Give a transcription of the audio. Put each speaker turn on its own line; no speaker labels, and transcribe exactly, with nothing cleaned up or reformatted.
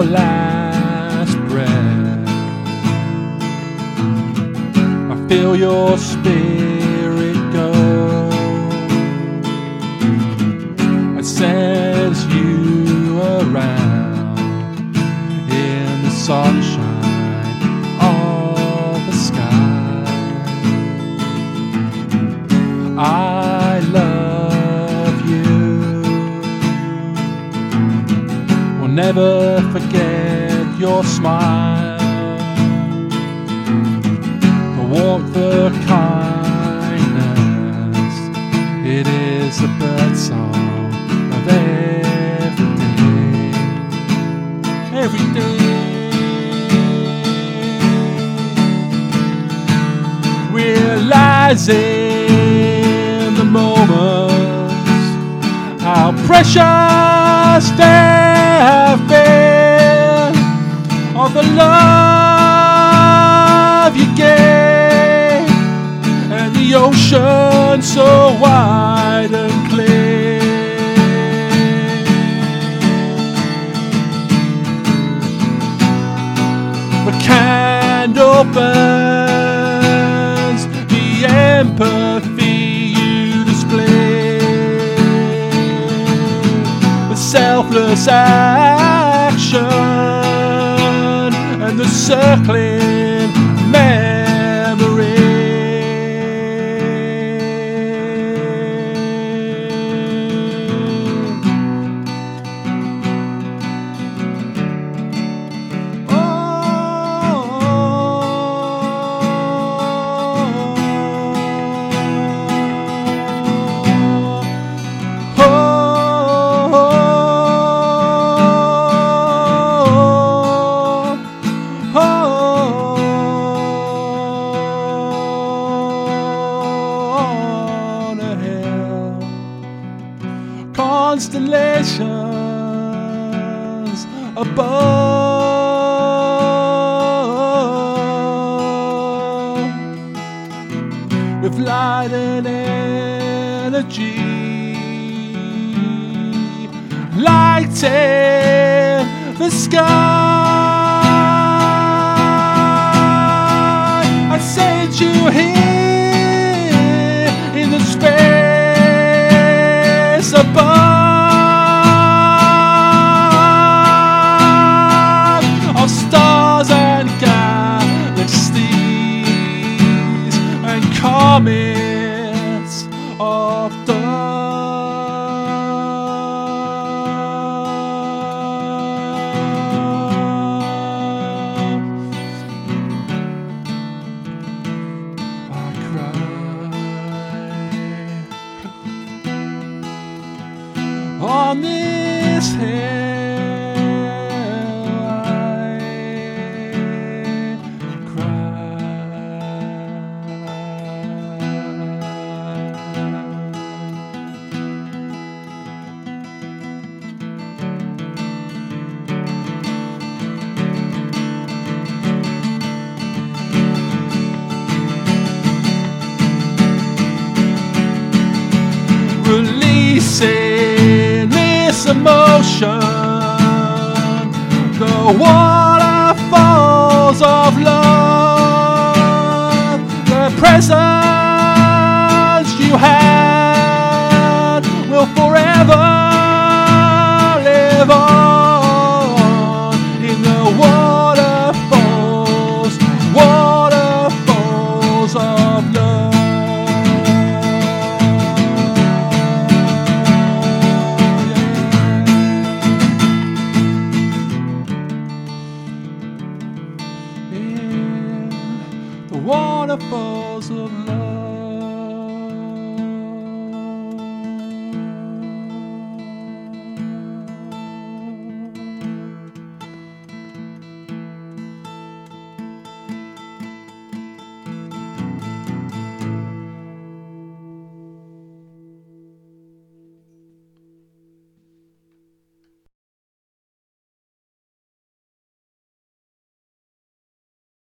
your last breath. I feel your spirit go. I sense you around in the sunshine of the sky. I love you. Will never forget your smile, the warmth, the kindness. It is the bird song of every day, every day. Realizing the moments, how precious they have been, all the love you gave, and the ocean so wide and clear. The candle burns, the empathy you display, the selfless action and the circling memory. Constellations above, with light and energy, lighting the sky. I sent you here in the space above. Comets of dawn, I cry on this hill. Releasing this emotion, the waterfalls of love, the presence you had will forever live on.